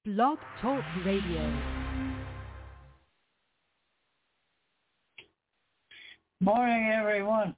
Blog Talk Radio. Morning, everyone.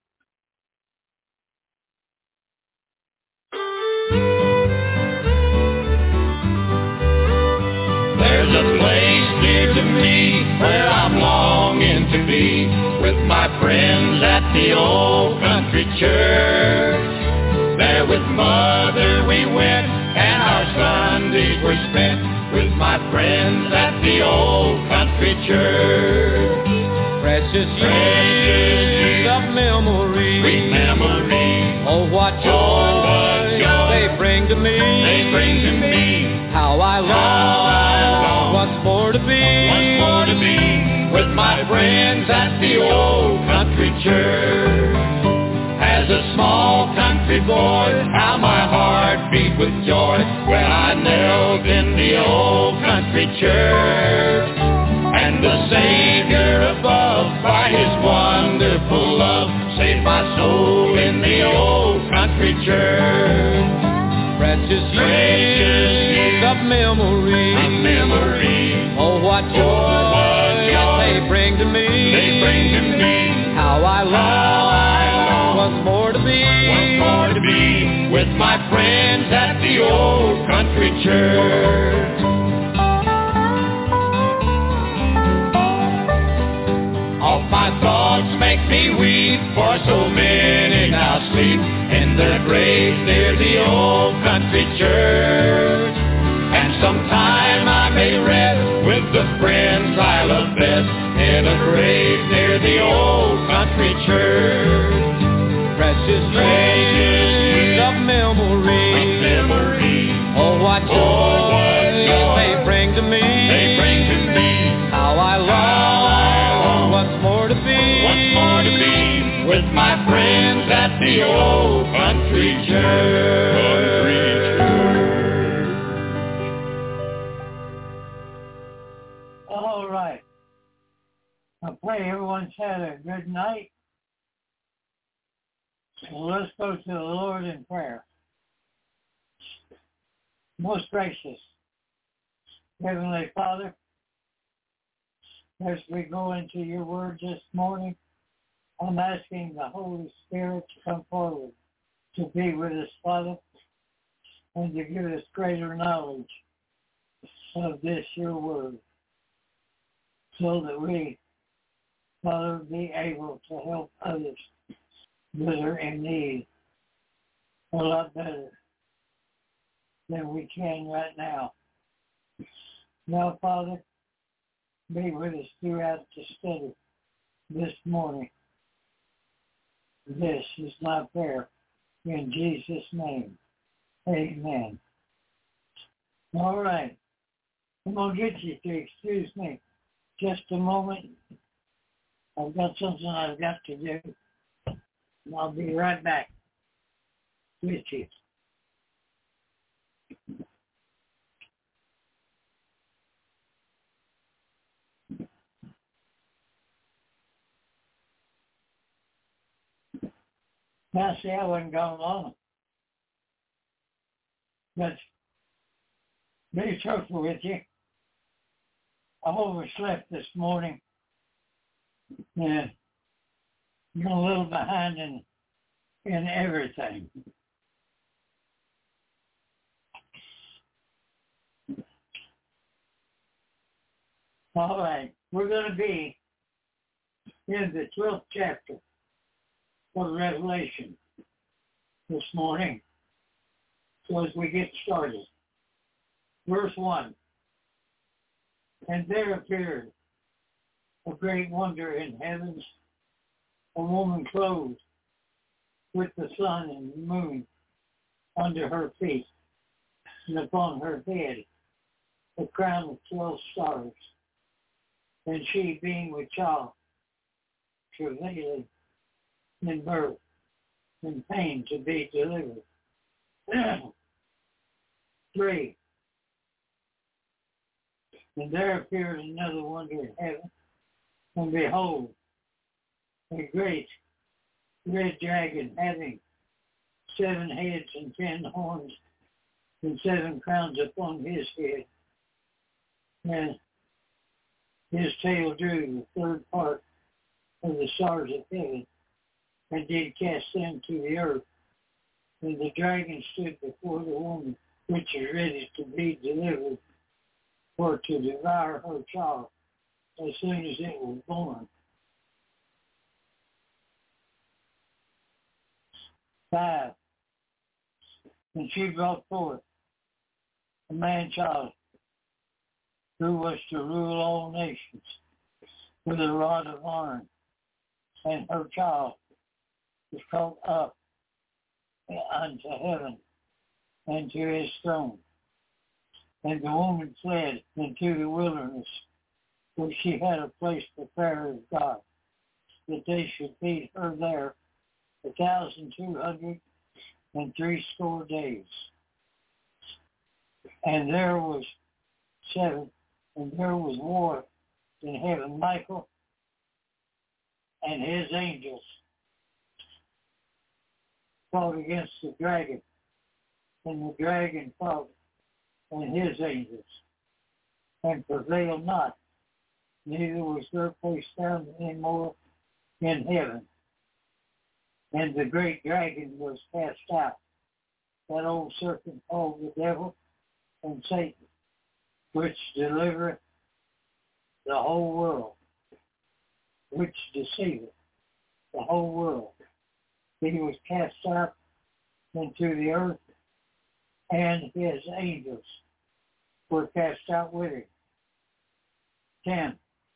There's a place near to me where I'm longing to be with my friends at the old country church. There with Mother we went and our Sundays were spent with my friends at the old country church. Precious years of memory, Sweet memory. oh what joy they bring to me. They bring to me. How I long once more to be with my friends at the old country church. As a small country boy, how my heart beat with joy when I knelt in the old country church. And the Savior above, by His wonderful love, saved my soul in the old country church. precious years of memory, oh what joy they bring to me. How I long once more to be with my friends at the old country church. All my thoughts make me weep, for so many now sleep in their graves near the old country church. And sometime I may rest with the friends I love best in a grave near the old country church. precious years of memory, oh what joy they bring to me. How I long once more to be with my friends at the old country church. All right. I pray everyone's had a good night. Well, let's go to the Lord in prayer. Most gracious Heavenly Father, as we go into your word this morning, I'm asking the Holy Spirit to come forward to be with us, Father, and to give us greater knowledge of this, your word, so that we, Father, be able to help others that are in need a lot better than we can right now. Now, Father, be with us throughout the study this morning. This is my prayer in Jesus' name. Amen. All right. I'm going to get you to excuse me just a moment. I've got something I've got to do. And I'll be right back with you. Now, see, I wasn't gone long. But be truthful with you. I overslept this morning. And I'm a little behind in everything. All right. We're going to be in the 12th chapter of Revelation this morning. So as we get started, verse 1, and there appeared a great wonder in heavens, a woman clothed with the sun and the moon under her feet, and upon her head a crown of 12 stars. And she, being with child, travailing in birth, in pain to be delivered. 3. And there appeared another wonder in heaven, and behold, a great red dragon having 7 heads and 10 horns, and 7 crowns upon his head, And his tail drew the third part of the stars of heaven, and did cast them to the earth. And the dragon stood before the woman, which is ready to be delivered, for to devour her child as soon as it was born. 5. And she brought forth a man-child who was to rule all nations with a rod of iron, and her child was caught up unto heaven and to his throne. And the woman fled into the wilderness, where she had a place prepared of God, that they should feed her there 1,260 days. And there was war in heaven. Michael and his angels fought against the dragon, and the dragon fought and his angels, and prevailed not, neither was their place found any more in heaven. And the great dragon was cast out, that old serpent called the devil and Satan, which delivereth the whole world, which deceiveth the whole world. He was cast out into the earth, and his angels were cast out with him. 10.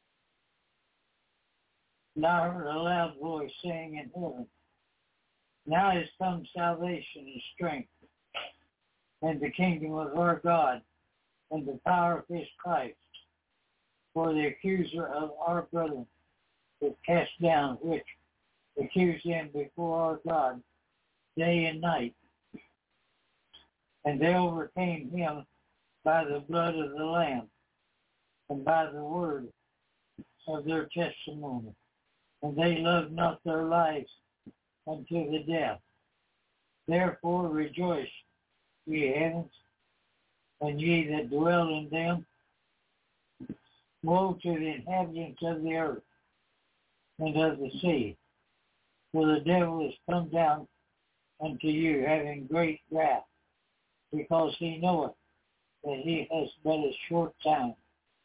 And I heard a loud voice saying in heaven, Now is come salvation and strength, and the kingdom of our God, and the power of his Christ. For the accuser of our brethren is cast down, which accused them before our God day and night. And they overcame him by the blood of the Lamb, and by the word of their testimony. And they loved not their lives unto the death. Therefore rejoice, ye heavens, and ye that dwell in them. Woe to the inhabitants of the earth and of the sea, for the devil is come down unto you, having great wrath, because he knoweth that he has but a short time.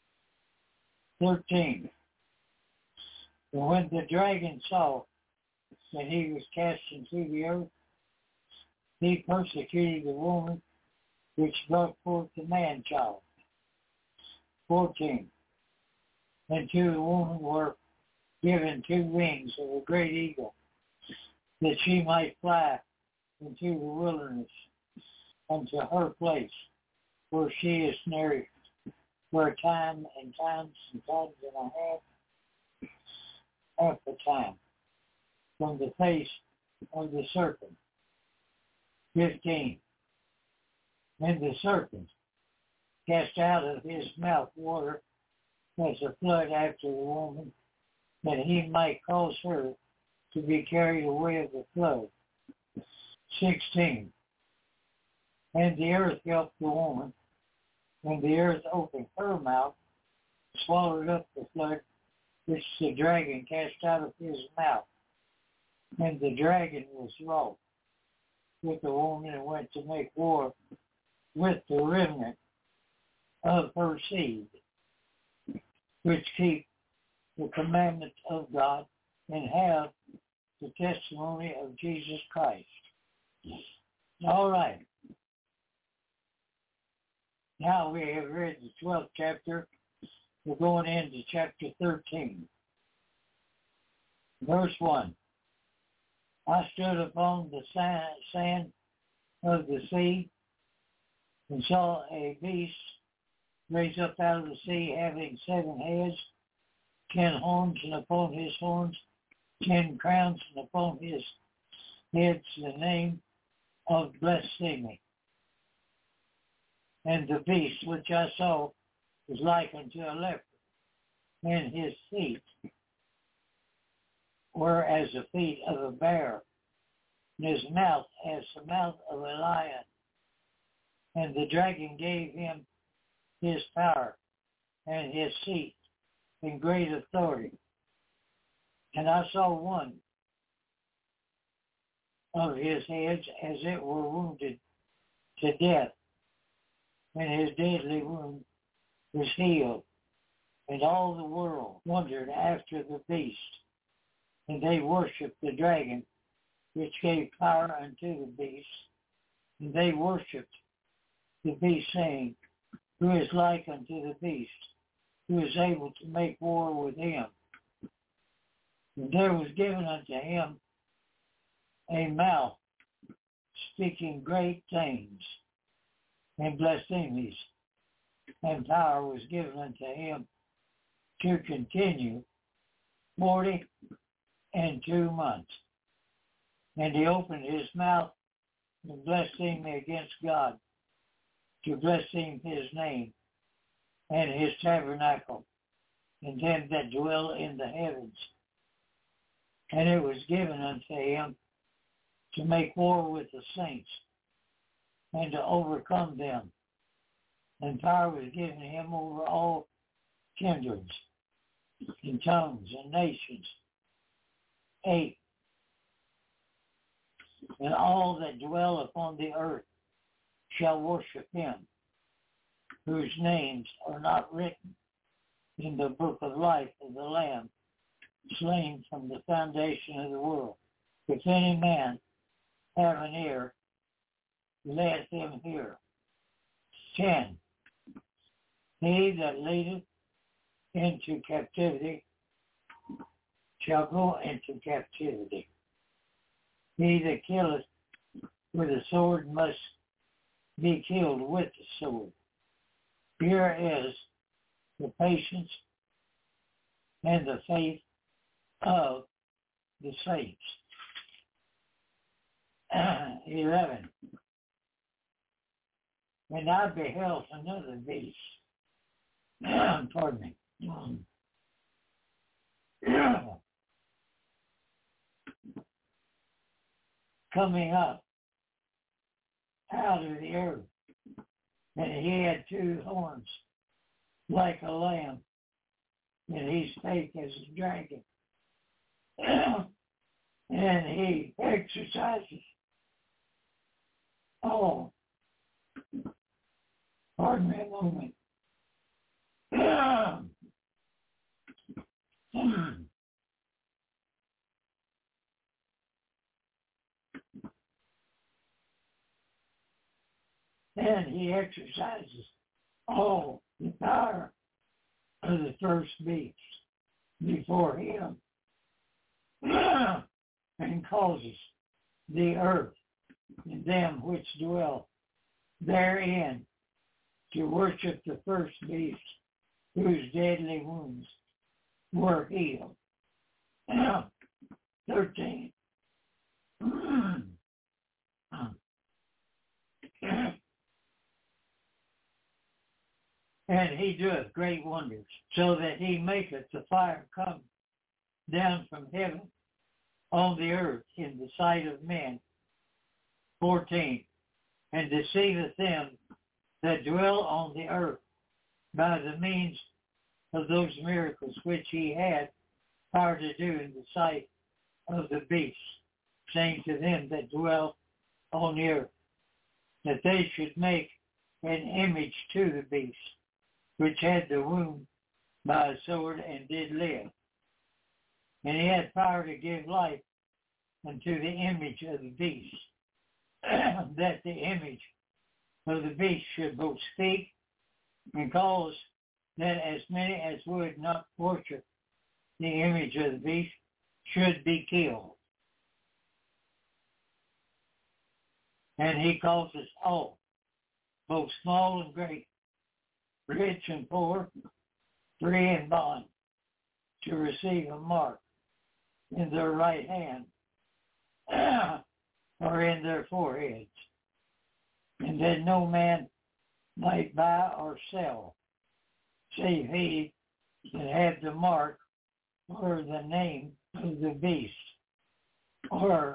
13. And when the dragon saw that he was cast into the earth, he persecuted the woman which brought forth the man-child. 14. And to the woman were given 2 wings of a great eagle, that she might fly into the wilderness, unto her place, where she is nourished for a time and times and times and a half the time, from the face of the serpent. 15. And the serpent cast out of his mouth water as a flood after the woman, that he might cause her to be carried away of the flood. 16. And the earth helped the woman, and the earth opened her mouth, swallowed up the flood which the dragon cast out of his mouth. And the dragon was wroth with the woman, and went to make war with the remnant of her seed, which keep the commandments of God and have the testimony of Jesus Christ. All right. Now we have read the 12th chapter. We're going into chapter 13. Verse 1. I stood upon the sand of the sea and saw a beast raise up out of the sea, having 7 heads, 10 horns, and upon his horns 10 crowns, and upon his heads the name of blasphemy. And the beast which I saw was like unto a leopard, and his feet were as the feet of a bear, and his mouth as the mouth of a lion. And the dragon gave him his power and his seat in great authority. And I saw one of his heads as it were wounded to death, and his deadly wound was healed. And all the world wondered after the beast, and they worshipped the dragon, which gave power unto the beast. And they worshipped the beast, saying, Who is like unto the beast, who is able to make war with him? And there was given unto him a mouth speaking great things and blasphemies, and power was given unto him to continue 42 months. And he opened his mouth and blasphemed against God, to blaspheme his name and his tabernacle, and them that dwell in the heavens. And it was given unto him to make war with the saints, and to overcome them. And power was given him over all kindreds, and tongues, and nations. 8. And all that dwell upon the earth shall worship him, whose names are not written in the book of life of the Lamb, slain from the foundation of the world. If any man have an ear, let him hear. 10. He that leadeth into captivity shall go into captivity. He that killeth with a sword must be killed with the sword. Here is the patience and the faith of the saints. 11. And I beheld another beast. Pardon me. Coming up out of the earth, and he had 2 horns like a lamb, and he spake as a dragon. And he exercises all. Pardon me a moment. And he exercises all the power of the first beast before him, and causes the earth and them which dwell therein to worship the first beast, whose deadly wounds were healed. 13. And he doeth great wonders, so that he maketh the fire come down from heaven on the earth in the sight of men. 14. And deceiveth them that dwell on the earth by the means of those miracles which he had power to do in the sight of the beast, saying to them that dwell on the earth, that they should make an image to the beast, which had the wound by a sword and did live. And he had power to give life unto the image of the beast, that the image of the beast should both speak and cause that as many as would not worship the image of the beast should be killed. And he causes all, both small and great, rich and poor, free and bond, to receive a mark in their right hand or in their foreheads, and that no man might buy or sell, save he that had the mark or the name of the beast, or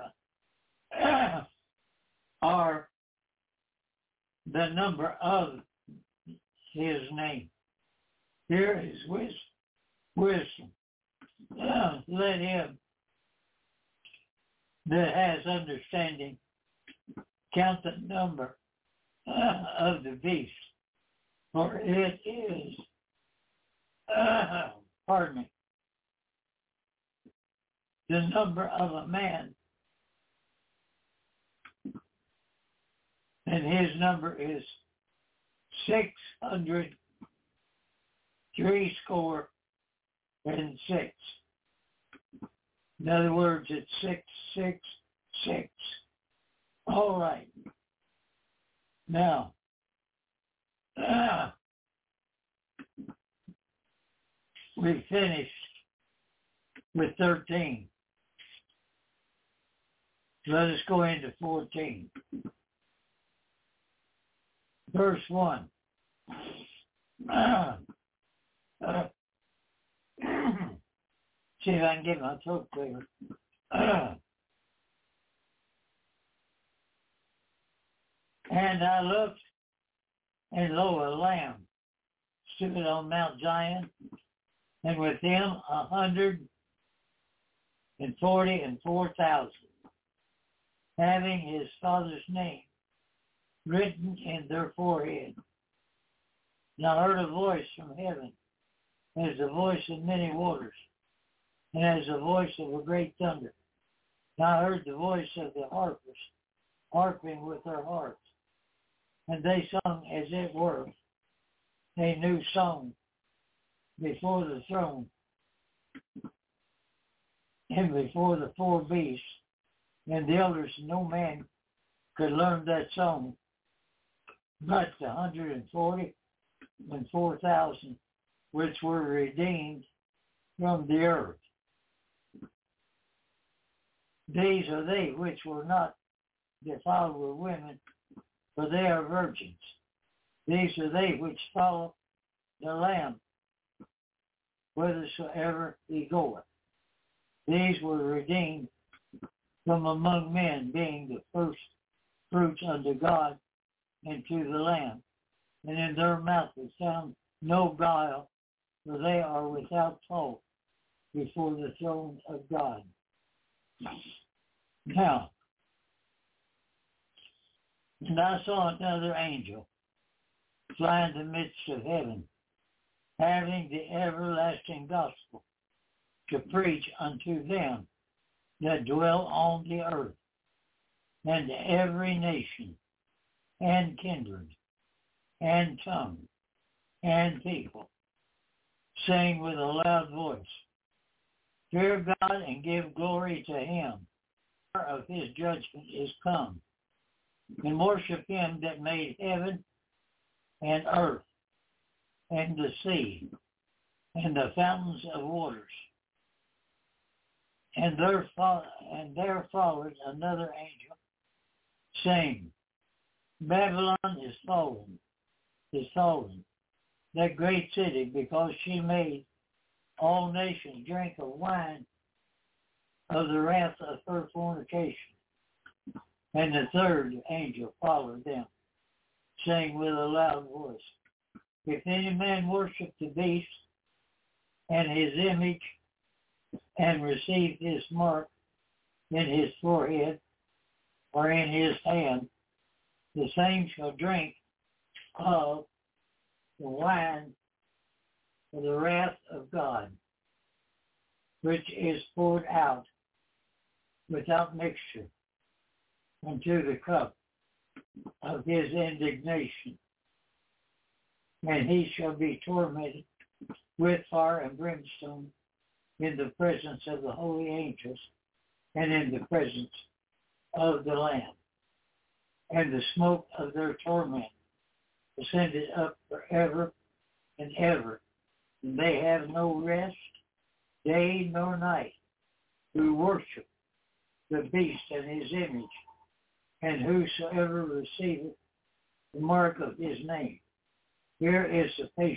the number of his name. Here is wisdom. Let him that has understanding count the number of the beast, for it is, the number of a man, and his number is 666. In other words, it's 666. All right. Now, we finished with 13. Let us go into 14. Verse 1. See if I can get my throat clear. And I looked, and lo, a lamb stood on Mount Zion, and with him 144,000, having his father's name written in their forehead. And I heard a voice from heaven, as the voice of many waters, and as the voice of a great thunder. And I heard the voice of the harpers, harping with their harps. And they sung as it were a new song before the throne and before the four beasts and the elders. No man could learn that song but the 144,000 which were redeemed from the earth. These are they which were not defiled with women, for they are virgins. These are they which follow the Lamb whithersoever he goeth. These were redeemed from among men, being the first fruits unto God and to the Lamb. And in their mouth is found no guile, for they are without fault before the throne of God. Now, and I saw another angel fly in the midst of heaven, having the everlasting gospel to preach unto them that dwell on the earth, and to every nation, and kindred, and tongue, and people, saying with a loud voice, Fear God and give glory to him, for of his judgment is come, and worship him that made heaven and earth and the sea and the fountains of waters. And there followed another angel, saying, Babylon is fallen, that great city, because she made all nations drink of wine of the wrath of her fornication. And the third angel followed them, saying with a loud voice, If any man worship the beast and his image, and receive his mark in his forehead or in his hand, the same shall drink of the wine of the wrath of God, which is poured out without mixture into the cup of his indignation. And he shall be tormented with fire and brimstone in the presence of the holy angels and in the presence of the Lamb. And the smoke of their torment ascended up forever and ever. And they have no rest, day nor night, who worship the beast and his image, and whosoever receiveth the mark of his name. Here is the patience.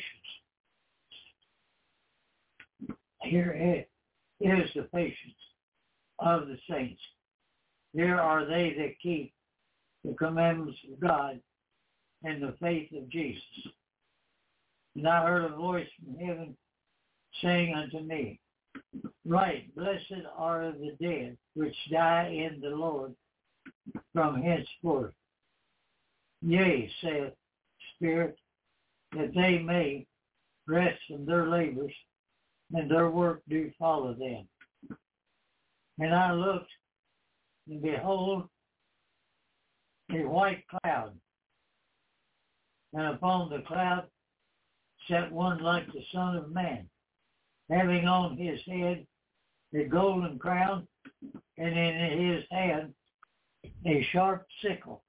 Here is the patience of the saints. Here are they that keep the commandments of God and the faith of Jesus. And I heard a voice from heaven saying unto me, Write, blessed are the dead which die in the Lord from henceforth. Yea, saith Spirit, that they may rest from their labors, and their work do follow them. And I looked, and behold, a white cloud, and upon the cloud sat one like the Son of Man, having on his head a golden crown, and in his hand a sharp sickle.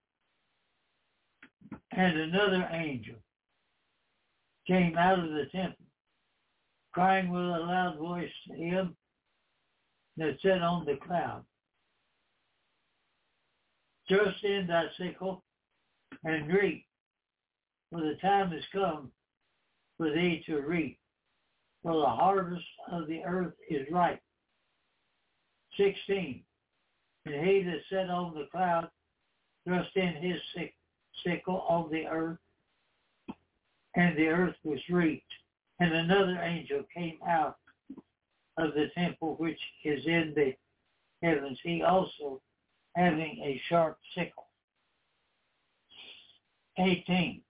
And another angel came out of the temple, crying with a loud voice to him that sat on the cloud, Thrust in thy sickle and reap, for the time is come for thee to reap, for the harvest of the earth is ripe. 16. And he that sat on the cloud thrust in his sickle on the earth, and the earth was reaped. And another angel came out of the temple which is in the heavens, he also having a sharp sickle. 18.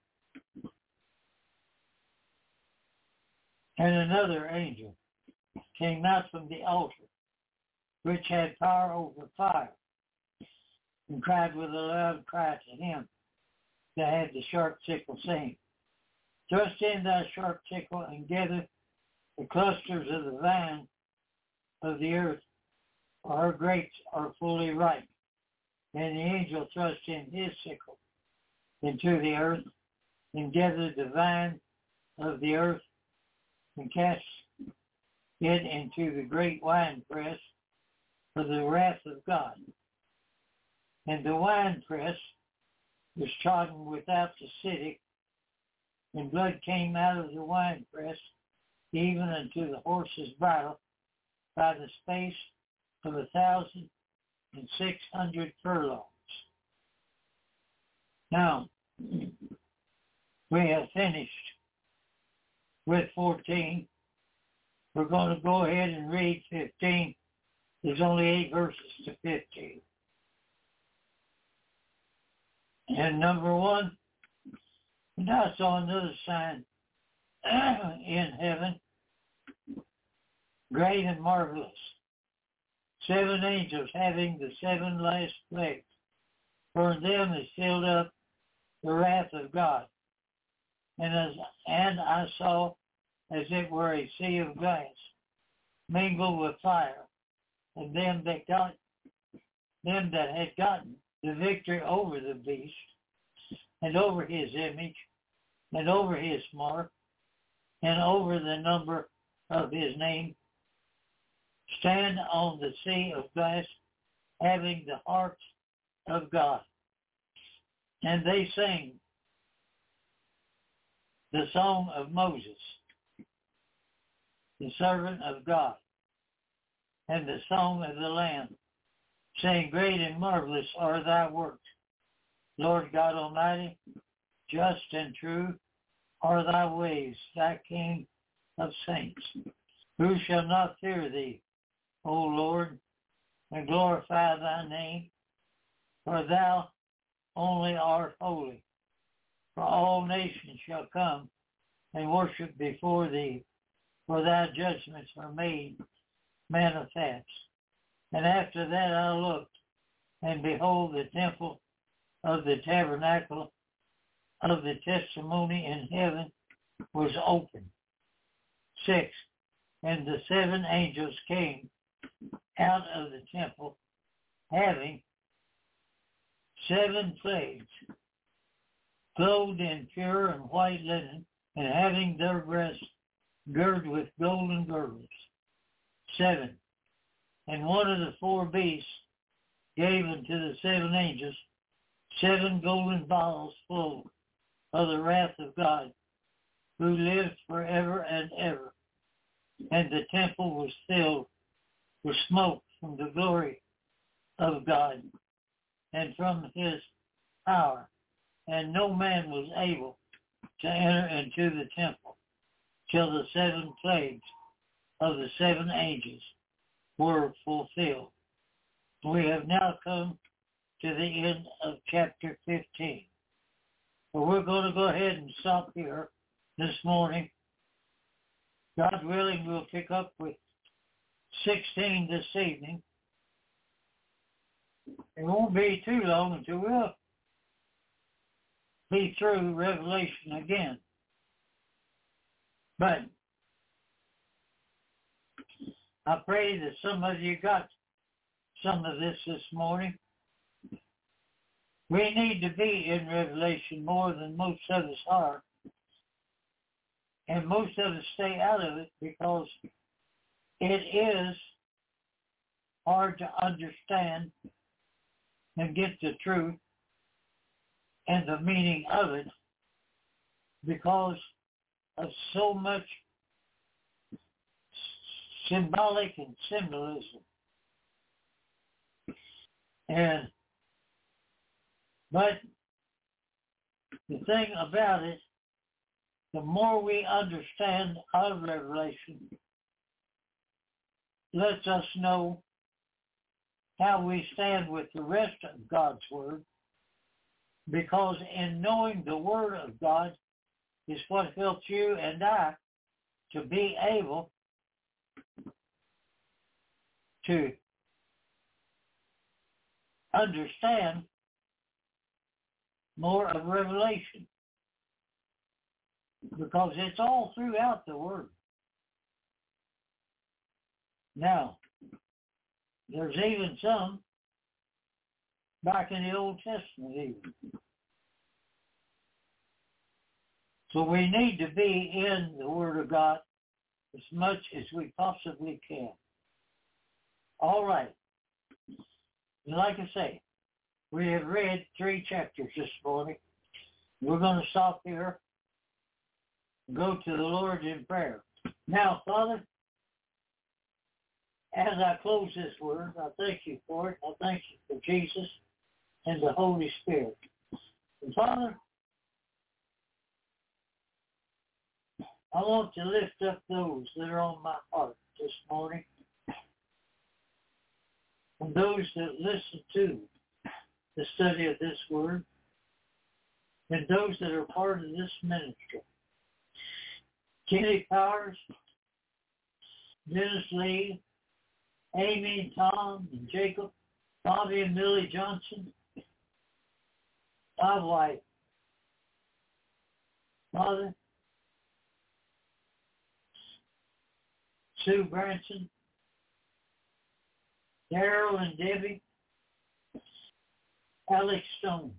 And another angel came out from the altar, which had power over fire, and cried with a loud cry to him that had the sharp sickle, saying, Thrust in thy sharp sickle and gather the clusters of the vine of the earth, for her grapes are fully ripe. And the angel thrust in his sickle into the earth, and gathered the vine of the earth, and cast it into the great winepress for the wrath of God. And the winepress was trodden without the city, and blood came out of the winepress, even unto the horse's bridle, by the space of 1,600 furlongs. Now, we have finished with 14. We're going to go ahead and read 15. There's only 8 verses to 15. And number 1, and I saw another sign in heaven, great and marvelous, 7 angels having the 7 last plagues. For in them is filled up the wrath of God. And I saw as it were a sea of glass, mingled with fire, and them that had gotten the victory over the beast, and over his image, and over his mark, and over the number of his name, stand on the sea of glass, having the harps of God. And they sang the song of Moses, the servant of God, and the song of the Lamb, saying, Great and marvelous are thy works, Lord God Almighty, just and true are thy ways, thy King of saints. Who shall not fear thee, O Lord, and glorify thy name? For thou only art holy. For all nations shall come and worship before thee, for thy judgments are made manifest. And after that I looked, and behold, the temple of the tabernacle of the testimony in heaven was open. 6. And the 7 angels came out of the temple, having 7 plagues, clothed in pure and white linen, and having their breasts girded with golden girdles. 7. And one of the 4 beasts gave unto the 7 angels 7 golden bottles full of the wrath of God, who lives forever and ever. And the temple was filled with smoke from the glory of God and from his power, and no man was able to enter into the temple, till the 7 plagues of the 7 angels were fulfilled. We have now come to the end of chapter 15. So we're going to go ahead and stop here this morning. God willing, we'll pick up with 16 this evening. It won't be too long until we'll be through Revelation again. But I pray that some of you got some of this morning. We need to be in Revelation more than most of us are. And most of us stay out of it because it is hard to understand and get the truth and the meaning of it because of so much symbolic and symbolism. But the thing about it, the more we understand of Revelation, lets us know how we stand with the rest of God's Word, because in knowing the Word of God is what helps you and I to be able to understand more of Revelation, because it's all throughout the Word. Now, there's even some back in the Old Testament even. So we need to be in the Word of God as much as we possibly can. All right. Like I say, we have read 3 chapters this morning. We're going to stop here and go to the Lord in prayer. Now, Father, as I close this word, I thank you for it. I thank you for Jesus and the Holy Spirit. And Father, I want to lift up those that are on my heart this morning, and those that listen to the study of this word, and those that are part of this ministry. Kenny Powers, Dennis Lee, Amy and Tom and Jacob, Bobby and Millie Johnson, my wife. Father, Sue Branson, Daryl and Debbie, Alex Stone,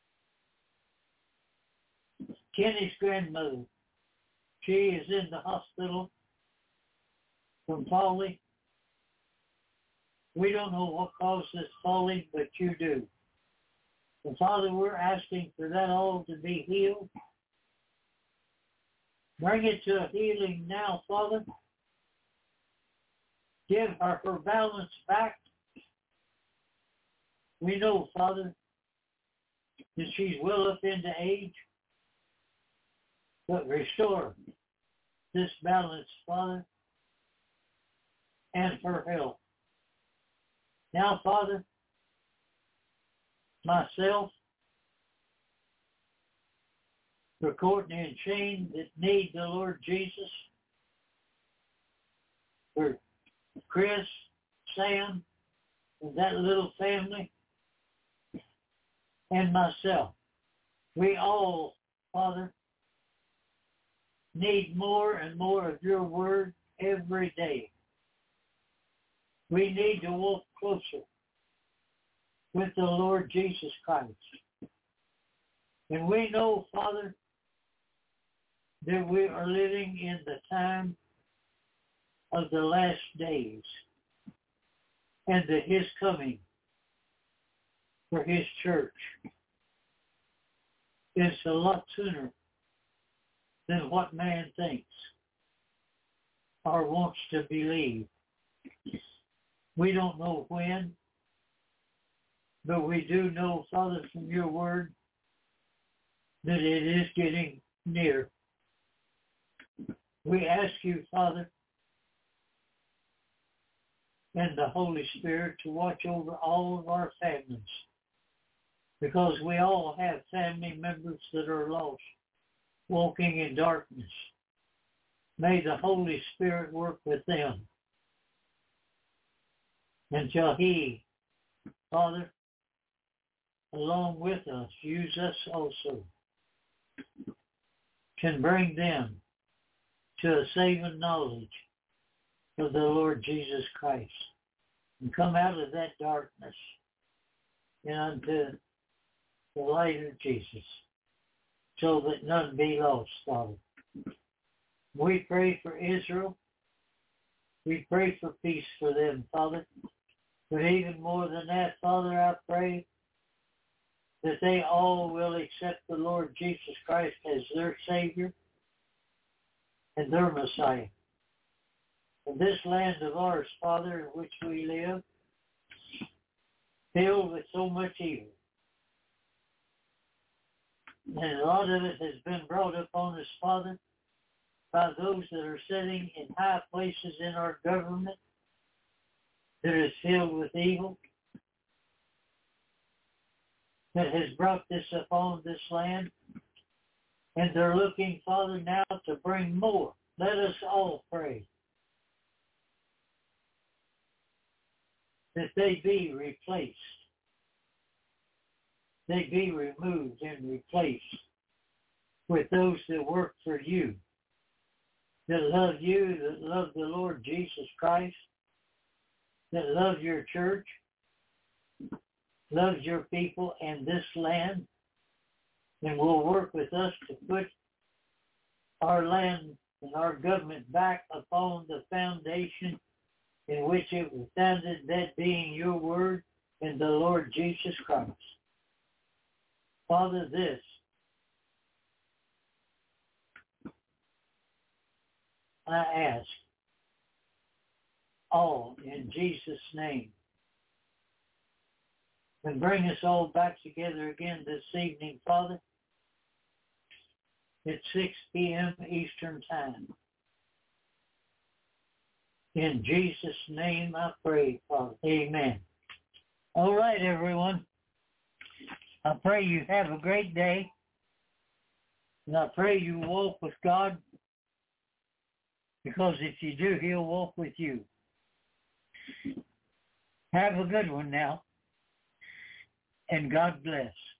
Kenny's grandmother. She is in the hospital from falling. We don't know what caused this falling, but you do. And Father, we're asking for that all to be healed. Bring it to a healing now, Father. Give her balance back. We know, Father, that she's well up into age, but restore this balance, Father, and her health. Now, Father, myself, for Courtney and Shane that need the Lord Jesus, for Chris, Sam, and that little family, and myself. We all, Father, need more and more of your word every day. We need to walk closer with the Lord Jesus Christ. And we know, Father, that we are living in the time of the last days, and that his coming for his church is a lot sooner than what man thinks or wants to believe. We don't know when, but we do know, Father, from your word, that it is getting near. We ask you, Father, and the Holy Spirit to watch over all of our families, because we all have family members that are lost, walking in darkness. May the Holy Spirit work with them until He, Father, along with us, use us also, can bring them to a saving knowledge of the Lord Jesus Christ and come out of that darkness and unto the light of Jesus, so that none be lost, Father. We pray for Israel. We pray for peace for them, Father. But even more than that, Father, I pray that they all will accept the Lord Jesus Christ as their Savior and their Messiah. In this land of ours, Father, in which we live, filled with so much evil. And a lot of it has been brought upon us, Father, by those that are sitting in high places in our government that is filled with evil, that has brought this upon this land. And they're looking, Father, now to bring more. Let us all pray that they be replaced. They be removed and replaced with those that work for you, that love you, that love the Lord Jesus Christ, that love your church, loves your people and this land, and will work with us to put our land and our government back upon the foundation in which it was founded, that being your word and the Lord Jesus Christ. Father, this I ask all in Jesus' name. And bring us all back together again this evening, Father, at 6 p.m. Eastern Time. In Jesus' name I pray, Father. Amen. All right, everyone. I pray you have a great day. And I pray you walk with God, because if you do, He'll walk with you. Have a good one now. And God bless.